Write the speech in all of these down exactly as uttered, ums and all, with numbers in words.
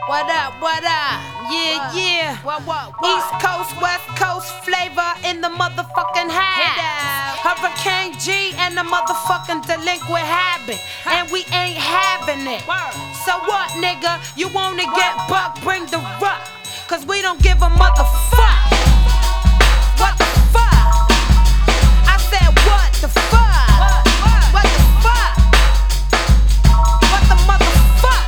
What up, what up? Yeah, yeah. What, what, what? East Coast, West Coast flavor in the motherfucking house. Hurricane G and the motherfucking delinquent habit. And we ain't having it. So what, nigga? You wanna get buck, bring the rock. Cause we don't give a motherfuck. What the fuck? I said what the fuck? What the fuck? What the motherfuck?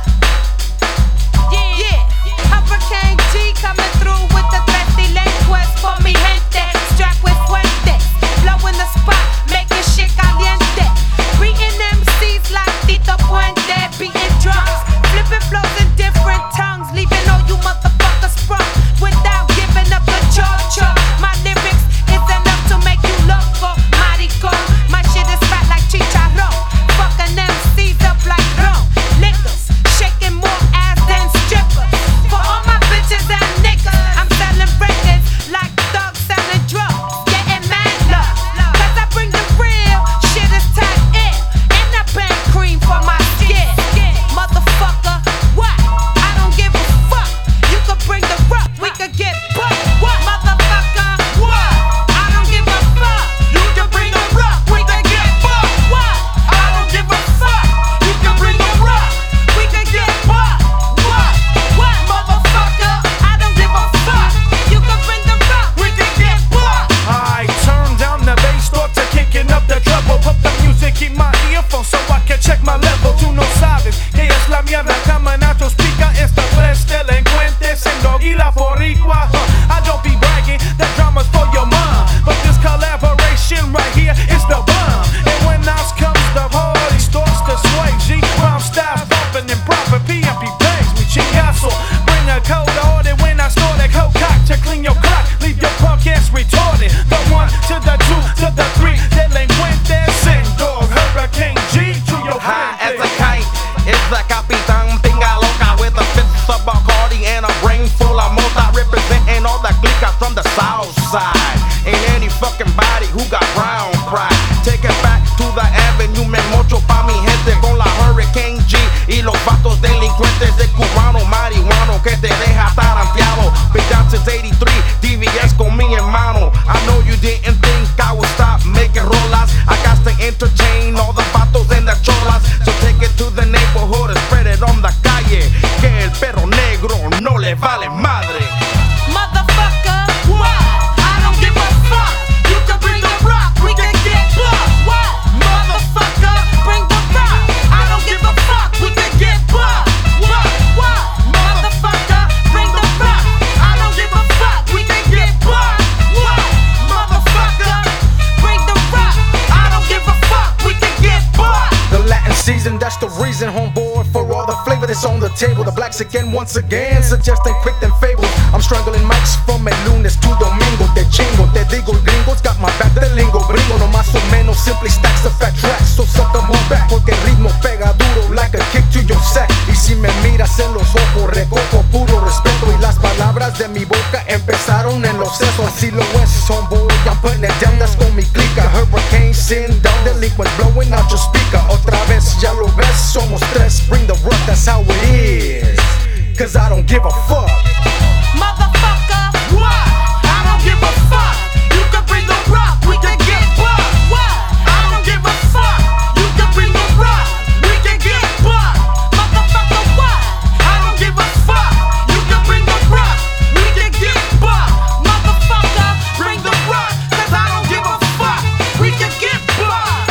Yeah, Hurricane G coming through with the tres delinquents for mi gente. Strapped with fuentes, blowing the spot, making shit caliente. Beating M Cs like Tito Puente, beating drums, flipping flows in different tongues, leaving all you motherfuckers sprung without giving up the cho-cho. My lyrics is enough to make you loco, marico. My shit is fat like chicharrón, fucking M Cs up like rum. Liquors, shaking more ass than strippers. For all my bitches and niggas, I'm selling records like thugs selling drugs, getting mad love. Cause I bring the real, shit is tight in, and I bang cream for my skin. Motherfucker, what? I don't give a fuck. You could bring the rock, we could get bucked. What? Motherfucker, what? I don't give a fuck. You can bring the rock, we could get bucked. What? I don't give a fuck. You can bring the rock, we could get bucked. What? What? Motherfucker, I don't give a fuck. You can bring the rock, we could get bucked. I turn down the bass, thoughts are kicking up the treble. Put the music in my earphones so I can check my level. Tú no sabes que es la mierda. Camanato explica esta tres delincuentes en Doggy La Boricua. Huh, I don't be bragging, that drama's for your mom, but this collaboration right here is the bomb. And when else comes the party starts to sway, G rhyme styles bumping and proper P M P bangs. Mi chingazo, bring a cold order when I snort a cold cock to clean your clock, leave your punk ass retarded. The one to the two to the three delincuentes and dog Hurricane G to your High as a frente. kite, it's the Capitan Pinga Loca with a fist of Bacardi and a brain full of mota, representing all the clicas from the south side. And any fucking body who got brown pride, take it back to the avenue, me mocho pa mi gente con la Hurricane G y los vatos delincuentes de cubano marihuano que te deja taranteado. Been down since eighty-three, D V S con mi hermano. I know you didn't think I would stop making rolas. I got to entertain all the vatos and the cholas. So take it to the neighborhood and spread it on the calle. Que el perro negro no le vale madre. Motherfucker, what? I don't give a fuck. You can bring the rock, we can get bucked. What? Motherfucker, bring the rock. I don't give a fuck, we can get bucked. What? What? Motherfucker, bring the rock. I don't give a fuck, we can get bucked. What? Motherfucker, bring the rock. I don't give a fuck, we can get bucked. The Latin season, that's the reason, homeboy, for all the flavor that's on the table. The blacks again, once again, suggesting quick and fables. I'm strangling mics from el lunes to domingo. Te chingo, te digo, el gringos got my back, the lingo. Gringo, no más o menos, simply stacks of fat tracks. So suck the move back, porque el ritmo pega duro, like a kick to your sack. Y si me miras en los ojos, recojo puro respeto. Y las palabras de mi boca empezaron en los sesos. Así lo es, homeboy, I'm putting it down, that's con mi clica. Hurricane sin down, delinquent blowing out your speaker. Otra vez, ya lo ves, somos tres, bring the rock, that's how it is. Cause I don't give a fuck. Motherfucker, what? I don't give a fuck. You can bring the rock, we can get bucked. What? I don't give a fuck. You can bring the rock, we can get bucked. Motherfucker, what? I don't give a fuck. You can bring the rock, we can get bucked. Motherfucker, bring the rock, cause I don't give a fuck. We can get bucked.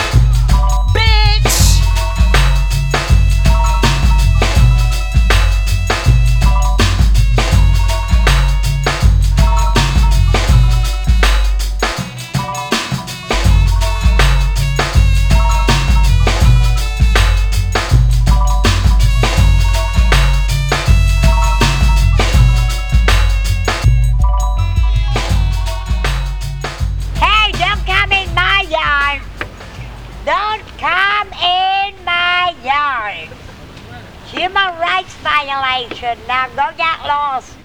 Bitch. Hey, don't come in my yard. Don't come in my yard. Human rights violation. Now go get lost.